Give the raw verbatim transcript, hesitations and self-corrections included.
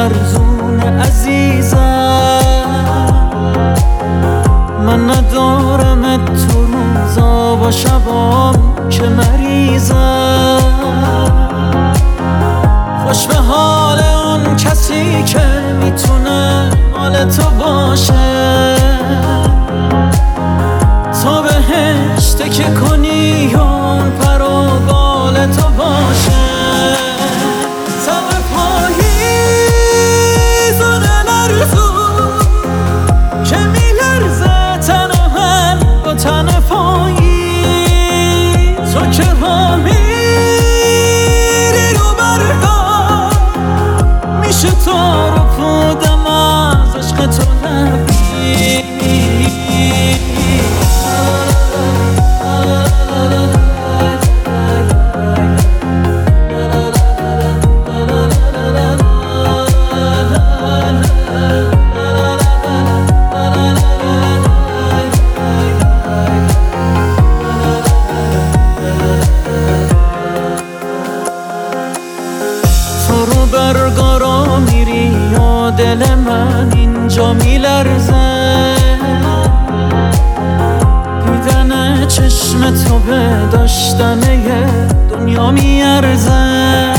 میلرزونه عزیزم، من ندارم تو روزا و شبام که مریضم. خوش به حال اون کسی که میتونه مال تو باشه، تا بهش تکیه کنی و اون پر و بال تو باشه. تب پاییز و نلرزون که میلرزه تن من با تن پاییز، تو که را میری رو برگاه میشه تا رو پودم از عشق تو نبید. تو رو برگارا میری و دل من اینجا میلرزه، دیدن چشم تو به داشتن یه دنیا میارزه.